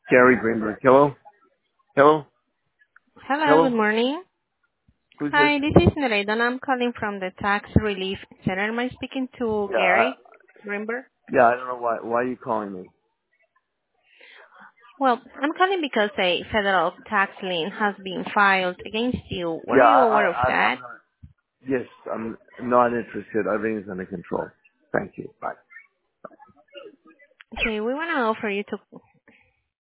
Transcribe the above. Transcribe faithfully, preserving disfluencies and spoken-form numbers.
Gary Greenberg. Hello? Hello? Hello, good Hello? morning. Who's this? Hi, this is Nereida, and I'm calling from the Tax Relief Center. Am I speaking to Yeah, I, Gary Greenberg? yeah, I don't know why, why are you calling me? Well, I'm calling because a federal tax lien has been filed against you. Were Yeah, you I, aware of I, I'm, I'm that? not, yes, I'm not interested. Everything's under control. Thank you. Bye. Okay, we want to offer you to